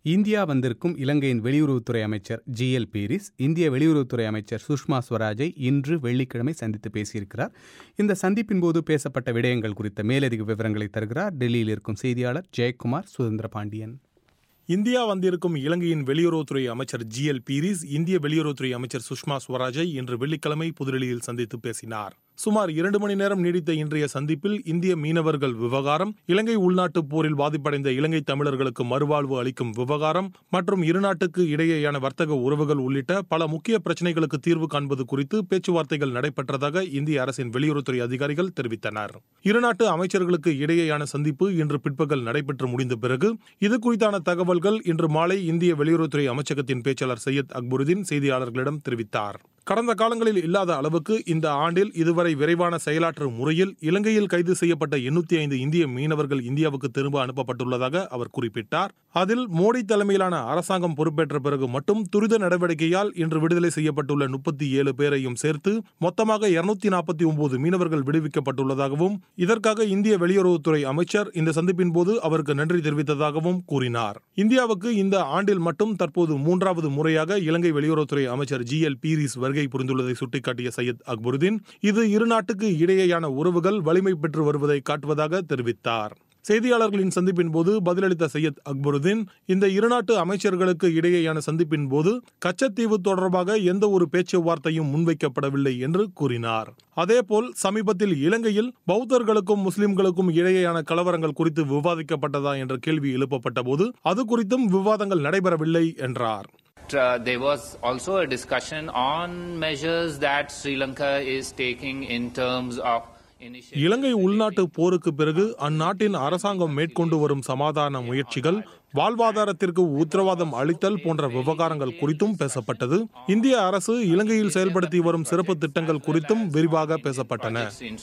Speaker 1: இந்தியா வந்திருக்கும் இலங்கையின் வெளியுறவுத்துறை அமைச்சர் ஜி எல் பீரிஸ் இந்திய வெளியுறவுத்துறை அமைச்சர் சுஷ்மா ஸ்வராஜை இன்று வெள்ளிக்கிழமை சந்தித்து பேசியிருக்கிறார். இந்த சந்திப்பின் போது பேசப்பட்ட விடயங்கள் குறித்த மேலதிக விவரங்களை தருகிறார் டெல்லியில் இருக்கும் செய்தியாளர் ஜெயக்குமார் சுதந்திர பாண்டியன்.
Speaker 12: இந்தியா வந்திருக்கும் இலங்கையின் வெளியுறவுத்துறை அமைச்சர் ஜி எல் பீரிஸ் இந்திய வெளியுறவுத்துறை அமைச்சர் சுஷ்மா ஸ்வராஜை இன்று வெள்ளிக்கிழமை புதுடெல்லியில் சந்தித்து பேசினார். சுமார் இரண்டு மணி நேரம் நீடித்த இன்றைய சந்திப்பில் இந்திய மீனவர்கள் விவகாரம், இலங்கை உள்நாட்டு போரில் பாதிப்படைந்த இலங்கை தமிழர்களுக்கு மறுவாழ்வு அளிக்கும் விவகாரம் மற்றும் இருநாட்டுக்கு இடையேயான வர்த்தக உறவுகள் உள்ளிட்ட பல முக்கிய பிரச்சினைகளுக்கு தீர்வு காண்பது குறித்து பேச்சுவார்த்தைகள் நடைபெற்றதாக இந்திய அரசின் வெளியுறவுத்துறை அதிகாரிகள் தெரிவித்தனர். இருநாட்டு அமைச்சர்களுக்கு இடையேயான சந்திப்பு இன்று பிற்பகல் நடைபெற்று முடிந்த பிறகு இது குறித்தான தகவல்கள் இன்று மாலை இந்திய வெளியுறவுத்துறை அமைச்சகத்தின் பேச்சாளர் சையத் அக்பருதீன் செய்தியாளர்களிடம் தெரிவித்தார். கடந்த காலங்களில் இல்லாத அளவுக்கு இந்த ஆண்டில் இதுவரை விரைவான செயலாற்று முறையில் இலங்கையில் கைது செய்யப்பட்ட எண்ணூத்தி ஐந்து இந்திய மீனவர்கள் இந்தியாவுக்கு திரும்ப அனுப்பப்பட்டுள்ளதாக அவர் குறிப்பிட்டார். அதில் மோடி தலைமையிலான அரசாங்கம் பொறுப்பேற்ற பிறகு மட்டும் துரித நடவடிக்கையால் இன்று விடுதலை செய்யப்பட்டுள்ள முப்பத்தி ஏழு பேரையும் சேர்த்து மொத்தமாக இருநூத்தி நாற்பத்தி ஒன்பது மீனவர்கள் விடுவிக்கப்பட்டுள்ளதாகவும் இதற்காக இந்திய வெளியுறவுத்துறை அமைச்சர் இந்த சந்திப்பின் போது அவருக்கு நன்றி தெரிவித்ததாகவும் கூறினார். இந்தியாவுக்கு இந்த ஆண்டில் மட்டும் தற்போது மூன்றாவது முறையாக இலங்கை வெளியுறவுத்துறை அமைச்சர் ஜி எல் பீரிஸ் வருகை புரிந்துள்ளதை சுட்டிக்காட்டிய சையத் அக்பருதீன் இது இருநாட்டுக்கு இடையேயான உறவுகள் வலிமை பெற்று வருவதை காட்டுவதாக தெரிவித்தார். செய்தியாளர்களின் சந்திப்பின் போது பதிலளித்த சையத் அக்பருதீன் இந்த இருநாட்டு அமைச்சர்களுக்கு இடையேயான சந்திப்பின் போது கச்சத்தீவு தொடர்பாக எந்த ஒரு பேச்சுவார்த்தையும் முன்வைக்கப்படவில்லை என்று கூறினார். அதேபோல் சமீபத்தில் இலங்கையில் பௌத்தர்களுக்கும் முஸ்லிம்களுக்கும் இடையேயான கலவரங்கள் குறித்து விவாதிக்கப்பட்டதா என்ற கேள்வி எழுப்பப்பட்ட போது அது குறித்தும் விவாதங்கள் நடைபெறவில்லை என்றார்.
Speaker 13: Uh, there was also a discussion on measures that Sri Lanka is taking in terms of
Speaker 12: இலங்கை உள்நாட்டு போருக்கு பிறகு அந்நாட்டின் அரசாங்கம் மேற்கொண்டு வரும் சமாதான முயற்சிகள், வாழ்வாதாரத்திற்கு உத்தரவாதம் அளித்தல் போன்ற விவகாரங்கள் குறித்தும் பேசப்பட்டது. இந்திய அரசு இலங்கையில் செயல்படுத்தி வரும் சிறப்பு திட்டங்கள் குறித்தும் விரிவாக பேசப்பட்டன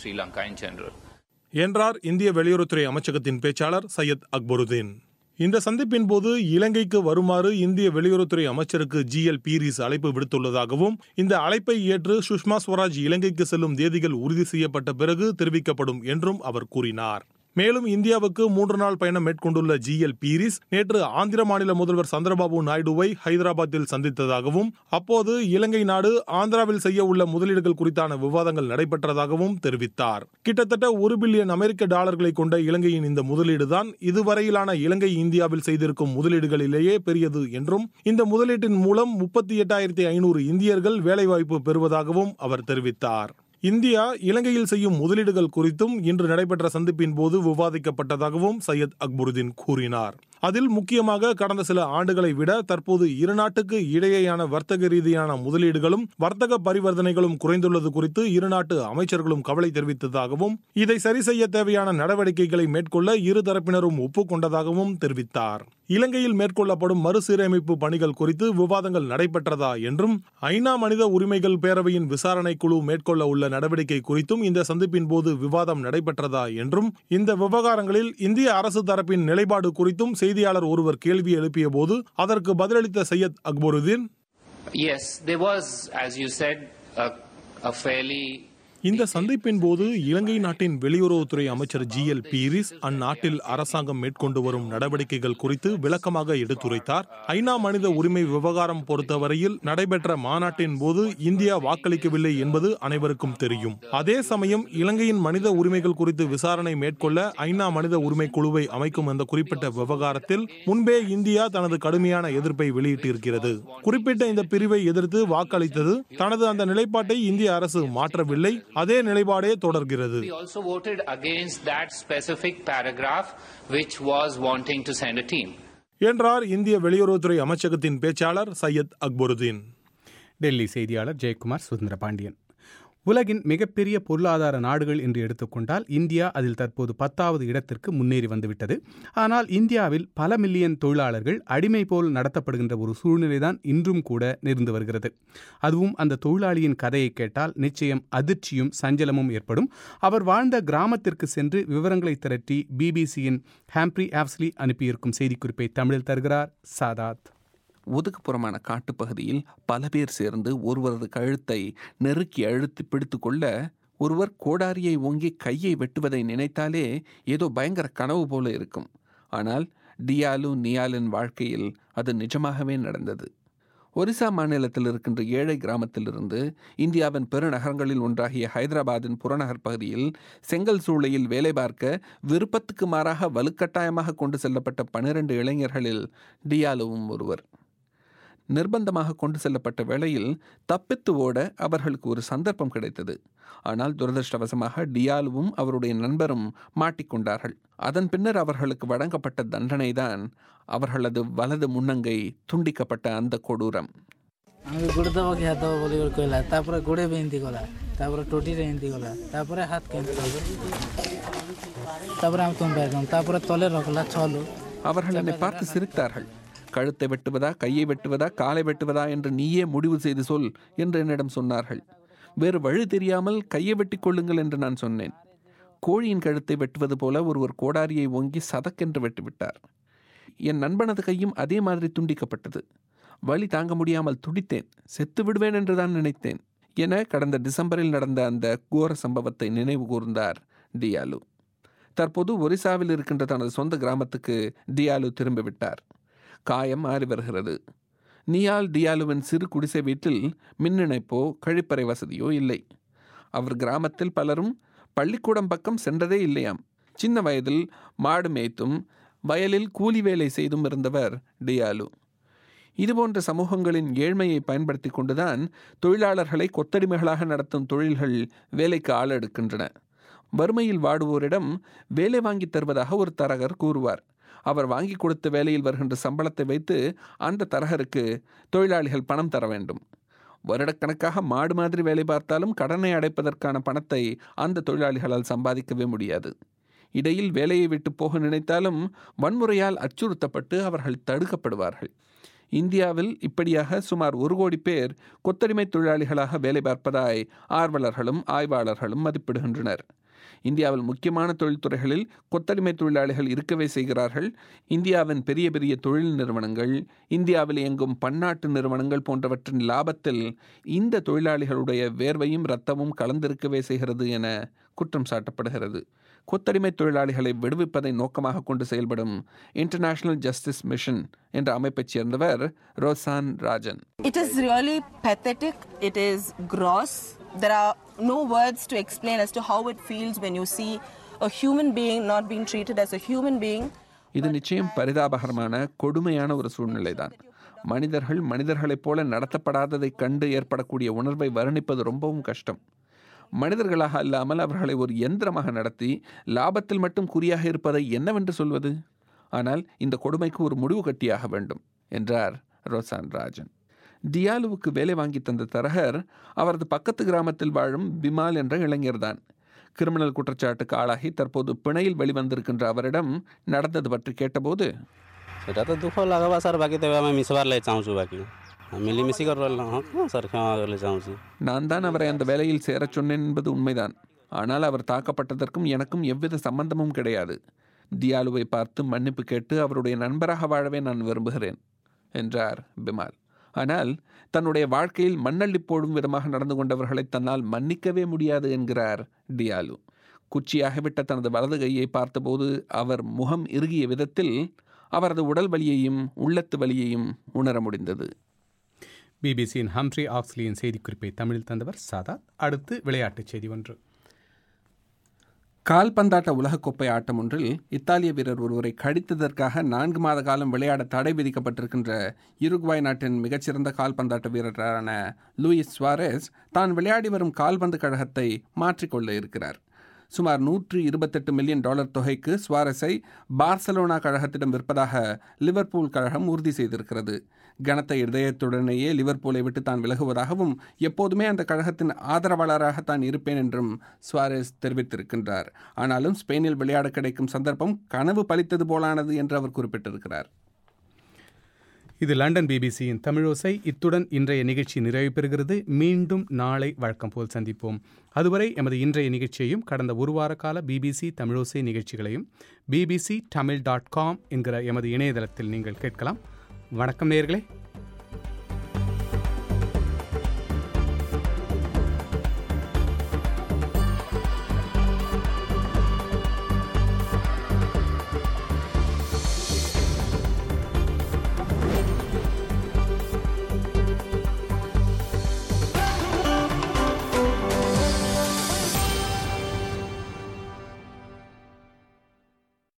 Speaker 12: என்றார் இந்திய வெளியுறவுத்துறை அமைச்சகத்தின் பேச்சாளர் சையத் அக்பருதீன். இந்த சந்திப்பின் போது இலங்கைக்கு வருமாறு இந்திய வெளியுறவுத்துறை அமைச்சருக்கு ஜி எல் பீரிஸ் அழைப்பு விடுத்துள்ளதாகவும் இந்த அழைப்பை ஏற்று சுஷ்மா ஸ்வராஜ் இலங்கைக்கு செல்லும் தேதிகள் உறுதி செய்யப்பட்ட பிறகு தெரிவிக்கப்படும் என்றும் அவர் கூறினார். மேலும் இந்தியாவுக்கு மூன்று நாள் பயணம் மேற்கொண்டுள்ள ஜி எல் பீரிஸ் நேற்று ஆந்திர மாநில முதல்வர் சந்திரபாபு நாயுடுவை ஹைதராபாத்தில் சந்தித்ததாகவும் அப்போது இலங்கை நாடு ஆந்திராவில் செய்ய உள்ள முதலீடுகள் குறித்தான விவாதங்கள் நடைபெற்றதாகவும் தெரிவித்தார். கிட்டத்தட்ட ஒரு பில்லியன் அமெரிக்க டாலர்களை கொண்ட இலங்கையின் இந்த முதலீடுதான் இதுவரையிலான இலங்கை இந்தியாவில் செய்திருக்கும் முதலீடுகளிலேயே பெரியது என்றும் இந்த முதலீட்டின் மூலம் முப்பத்தி எட்டாயிரத்தி ஐநூறு இந்தியர்கள் வேலைவாய்ப்பு பெறுவதாகவும் அவர் தெரிவித்தார். இந்தியா இலங்கையில் செய்யும் முதலீடுகள் குறித்தும் இன்று நடைபெற்ற சந்திப்பின் போது விவாதிக்கப்பட்டதாகவும் சையத் அக்பருதீன் கூறினார். அதில் முக்கியமாக கடந்த சில ஆண்டுகளை விட தற்போது இருநாட்டுக்கு இடையேயான வர்த்தக ரீதியான முதலீடுகளும் வர்த்தக பரிவர்த்தனைகளும் குறைந்துள்ளது குறித்து இருநாட்டு அமைச்சர்களும் கவலை தெரிவித்ததாகவும் இதை சரி செய்ய தேவையான நடவடிக்கைகளை மேற்கொள்ள இருதரப்பினரும் ஒப்புக்கொண்டதாகவும் தெரிவித்தார். இலங்கையில் மேற்கொள்ளப்படும் மறுசீரமைப்பு பணிகள் குறித்து விவாதங்கள் நடைபெற்றதா என்றும் ஐநா மனித உரிமைகள் பேரவையின் விசாரணை குழு மேற்கொள்ள உள்ள நடவடிக்கை குறித்தும் இந்த சந்திப்பின் போது விவாதம் நடைபெற்றதா என்றும் இந்த விவகாரங்களில் இந்திய அரசு தரப்பின் நிலைப்பாடு குறித்தும் செய்தியாளர் ஒருவர் கேள்வி எழுப்பிய போது அதற்கு பதிலளித்த Syed Akbaruddin,
Speaker 13: Yes, there was, as you said, a, a fairly
Speaker 12: இந்த சந்திப்பின் போது இலங்கை நாட்டின் வெளியுறவுத்துறை அமைச்சர் ஜி எல் பீரிஸ் அந்நாட்டில் அரசாங்கம் மேற்கொண்டு வரும் நடவடிக்கைகள் குறித்து விளக்கமாக எடுத்துரைத்தார். ஐநா மனித உரிமை விவகாரம் பொறுத்தவரையில் நடைபெற்ற மாநாட்டின் போது இந்தியா வாக்களிக்கவில்லை என்பது அனைவருக்கும் தெரியும். அதே சமயம் இலங்கையின் மனித உரிமைகள் குறித்து விசாரணை மேற்கொள்ள ஐநா மனித உரிமை குழுவை அமைக்கும் அந்த குறிப்பிட்ட விவகாரத்தில் முன்பே இந்தியா தனது கடுமையான எதிர்ப்பை வெளியிட்டிருக்கிறது. குறிப்பிட்ட இந்த பிரிவை எதிர்த்து வாக்களித்தது. தனது அந்த நிலைப்பாட்டை இந்திய அரசு மாற்றவில்லை. அதே நிலைப்பாடே தொடர்கிறது.
Speaker 13: We also voted against that specific paragraph which was wanting to send a team.
Speaker 12: என்றார் இந்திய வெளியுறவுத்துறை அமைச்சகத்தின் பேச்சாளர் சையத் அக்பருதீன்.
Speaker 1: டெல்லி செய்தியாளர் ஜெயக்குமார் சுதந்திர பாண்டியன். உலகின் மிகப்பெரிய பொருளாதார நாடுகள் என்று எடுத்துக்கொண்டால் இந்தியா அதில் தற்போது பத்தாவது இடத்திற்கு முன்னேறி வந்துவிட்டது. ஆனால் இந்தியாவில் பல மில்லியன் தொழிலாளர்கள் அடிமை போல் நடத்தப்படுகின்ற ஒரு சூழ்நிலைதான் இன்றும் கூட நேர்ந்து வருகிறது. அதுவும் அந்த தொழிலாளியின் கதையை கேட்டால் நிச்சயம் அதிர்ச்சியும் சஞ்சலமும் ஏற்படும். அவர் வாழ்ந்த கிராமத்திற்கு சென்று விவரங்களை திரட்டி பிபிசியின் ஹாம்ப்ரி ஆப்ஸ்லி அனுப்பியிருக்கும் செய்திக்குறிப்பை தமிழில் தருகிறார் சாதாத்.
Speaker 4: ஒதுக்குப்புறமான காட்டுப்பகுதியில் பல பேர் சேர்ந்து ஒருவரது கழுத்தை நெருக்கி அழுத்தி பிடித்து கொள்ள ஒருவர் கோடாரியை ஓங்கி கையை வெட்டுவதை நினைத்தாலே ஏதோ பயங்கர கனவு போல இருக்கும். ஆனால் டியாலு நியாலின் வாழ்க்கையில் அது நிஜமாகவே நடந்தது. ஒரிசா மாநிலத்தில் இருக்கின்ற ஏழை கிராமத்திலிருந்து இந்தியாவின் பெருநகரங்களில் ஒன்றாகிய ஹைதராபாத்தின் புறநகர் பகுதியில் செங்கல் சூளையில் வேலை பார்க்க விருப்பத்துக்கு மாறாக வலுக்கட்டாயமாக கொண்டு செல்லப்பட்ட பனிரெண்டு இளைஞர்களில் டியாலுவும் ஒருவர். நிர்பந்தமாக கொண்டு செல்லப்பட்ட வேளையில் தப்பித்து ஓட அவர்களுக்கு ஒரு சந்தர்ப்பம் கிடைத்தது. ஆனால் துரதிருஷ்டவசமாக டியாலுவும் அவருடைய நண்பரும் மாட்டிக்கொண்டார்கள். அதன் பின்னர் அவர்களுக்கு வழங்கப்பட்ட தண்டனை தான் அவர்களது வலது முன்னங்கை துண்டிக்கப்பட்ட அந்த கொடூரம். அவர்கள் என்னை பார்த்து சிரித்தார்கள். கழுத்தை வெட்டுவதா, கையை வெட்டுவதா, காலை வெட்டுவதா என்று நீயே முடிவு செய்து சொல் என்று என்னிடம் சொன்னார்கள். வேறு வழி தெரியாமல் கையை வெட்டி கொள்ளுங்கள் என்று நான் சொன்னேன். கோழியின் கழுத்தை வெட்டுவது போல ஒருவர் கோடாரியை ஓங்கி சதக்கென்று வெட்டிவிட்டார். என் நண்பனது கையும் அதே மாதிரி துண்டிக்கப்பட்டது. வலி தாங்க முடியாமல் துடித்தேன். செத்து விடுவேன் என்றுதான் நினைத்தேன் என கடந்த டிசம்பரில் நடந்த அந்த கோர சம்பவத்தை நினைவு கூர்ந்தார் டியாலு. தற்போது ஒரிசாவில் இருக்கின்ற தனது சொந்த கிராமத்துக்கு டியாலு திரும்பிவிட்டார். காயம் மாறி வருகிறது. நியால் டியாலுவின் சிறு குடிசை வீட்டில் மின் இணைப்போ கழிப்பறை வசதியோ இல்லை. அவர் கிராமத்தில் பலரும் பள்ளிக்கூடம் பக்கம் சென்றதே இல்லையாம். சின்ன வயதில் மாடு மேய்த்தும் வயலில் கூலி வேலை செய்தும் இருந்தவர் டியாலு. இதுபோன்ற சமூகங்களின் ஏழ்மையை பயன்படுத்தி கொண்டுதான் தொழிலாளர்களை கொத்தடிமைகளாக நடத்தும் தொழில்கள் வேலைக்கு ஆள் எடுக்கின்றன. வறுமையில் வாடுவோரிடம் வேலை வாங்கி தருவதாக ஒரு தரகர் கூறுவார். அவர் வாங்கி கொடுத்த வேலையில் வருகின்ற சம்பளத்தை வைத்து அந்த தரகருக்கு தொழிலாளிகள் பணம் தர வேண்டும். வருடக்கணக்காக மாடு மாதிரி வேலை பார்த்தாலும் கடனை அடைப்பதற்கான பணத்தை அந்த தொழிலாளிகளால் சம்பாதிக்கவே முடியாது. இடையில் வேலையை விட்டு போக நினைத்தாலும் வன்முறையால் அச்சுறுத்தப்பட்டு அவர்கள் தடுக்கப்படுவார்கள். இந்தியாவில் இப்படியாக சுமார் ஒரு கோடி பேர் கொத்தடிமை தொழிலாளிகளாக வேலை பார்ப்பதாய் ஆர்வலர்களும் ஆய்வாளர்களும் மதிப்பிடுகின்றனர். இந்தியாவில் முக்கியமான தொழில்துறைகளில் கொத்தடிமை தொழிலாளிகள் இருக்கவே செய்கிறார்கள். இந்தியாவின் பெரிய பெரிய தொழில் நிறுவனங்கள், இந்தியாவில் இயங்கும் பன்னாட்டு நிறுவனங்கள் போன்றவற்றின் லாபத்தில் இந்த தொழிலாளிகளுடைய வேர்வையும் இரத்தமும் கலந்திருக்கவே செய்கிறது என குற்றம் சாட்டப்படுகிறது. கொத்தடிமை தொழிலாளிகளை விடுவிப்பதை நோக்கமாக கொண்டு செயல்படும் இன்டர்நேஷனல் ஜஸ்டிஸ் மிஷன் என்ற அமைப்பைச் சேர்ந்தவர் Roshan Rajan.
Speaker 14: It is really pathetic. It is gross. There are no words to explain as to how it feels when you see a human being not being treated as a human being.
Speaker 4: இது நிச்சயம் பரிதாபகரமான கொடுமையான ஒரு சூழ்நிலைதான். மனிதர்கள் மனிதர்களைப் போல நடத்தப்படாததை கண்டு ஏற்படக்கூடிய உணர்வை வர்ணிப்பது ரொம்பவும் கஷ்டம். மனிதர்களாக அல்லாமல் அவர்களை ஒரு யந்திரமாக நடத்தி லாபத்தில் மட்டும் குறியாக இருப்பதை என்னவென்று சொல்வது? ஆனால் இந்த கொடுமைக்கு ஒரு முடிவு கட்டியாக வேண்டும் என்றார் ரோசான் ராஜன். டியாலுவுக்கு வேலை வாங்கி தந்த தரகர் அவரது பக்கத்து கிராமத்தில் வாழும் பிமால் என்ற இளைஞர்தான். கிரிமினல் குற்றச்சாட்டுக்கு ஆளாகி தற்போது பிணையில் வெளிவந்திருக்கின்ற அவரிடம் நடந்தது பற்றி கேட்டபோது, நான் தான் அவரை அந்த வேலையில் சேரச் சொன்னேன் என்பது உண்மைதான். ஆனால் அவர் தாக்கப்பட்டதற்கும் எனக்கும் எவ்வித சம்பந்தமும் கிடையாது. டியாலுவை பார்த்து மன்னிப்பு கேட்டு அவருடைய நண்பராக வாழவே நான் விரும்புகிறேன் என்றார் பிமால். ஆனால் தன்னுடைய வாழ்க்கையில் மண்ணள்ளி போடும் விதமாக நடந்து கொண்டவர்களை தன்னால் மன்னிக்கவே முடியாது என்கிறார் டியாலு. குச்சியாகிவிட்ட தனது வலது கையை பார்த்தபோது அவர் முகம் இறுகிய விதத்தில் அவரது உடல் வலியையும் உள்ளத்து வலியையும் உணர முடிந்தது.
Speaker 1: பிபிசியின் ஹம்ப்ரி ஆக்ஸ்லியின் செய்திக்குறிப்பை தமிழில் தந்தவர் சாதாத். அடுத்து விளையாட்டுச் செய்தி ஒன்று.
Speaker 4: கால்பந்தாட்ட உலகக்கோப்பை ஆட்டம் ஒன்றில் இத்தாலிய வீரர் ஒருவரை கடித்ததற்காக நான்கு மாத காலம் விளையாட தடை விதிக்கப்பட்டிருக்கின்ற யுருகுவாய் நாட்டின் மிகச்சிறந்த கால்பந்தாட்ட வீரரான லூயிஸ் சுவாரெஸ் தான் விளையாடி வரும் கால்பந்து கழகத்தை மாற்றிக்கொள்ள இருக்கிறார். சுமார் நூற்றி இருபத்தெட்டு மில்லியன் டாலர் தொகைக்கு சுவாரெஸை பார்சலோனா கழகத்திடம் விற்பதாக லிவர்பூல் கழகம் உறுதி செய்திருக்கிறது. கனத்த இதயத்துடனேயே லிவர்பூலை விட்டு தான் விலகுவதாகவும் எப்போதுமே அந்த கழகத்தின் ஆதரவாளராக தான் இருப்பேன் என்றும் சுவாரெஸ் தெரிவித்திருக்கின்றார். ஆனாலும் ஸ்பெயினில் விளையாட கிடைக்கும் சந்தர்ப்பம் கனவு பலித்தது போலானது என்று அவர் குறிப்பிட்டிருக்கிறார்.
Speaker 1: இது லண்டன் பிபிசியின் தமிழோசை. இத்துடன் இன்றைய நிகழ்ச்சி நிறைவு பெறுகிறது. மீண்டும் நாளை வழக்கம் போல் சந்திப்போம். அதுவரை எமது இன்றைய நிகழ்ச்சியையும் கடந்த ஒரு வார கால பிபிசி தமிழோசை நிகழ்ச்சிகளையும் பிபிசி தமிழ் டாட் காம் என்கிற எமது இணையதளத்தில் நீங்கள் கேட்கலாம். வணக்கம் நேயர்களே.